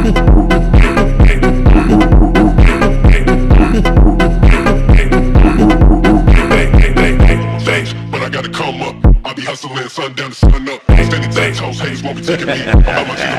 But I gotta come up. I'll be hustling sundown to sun up. Standing 10 toes, haters won't be taking me. I'm out my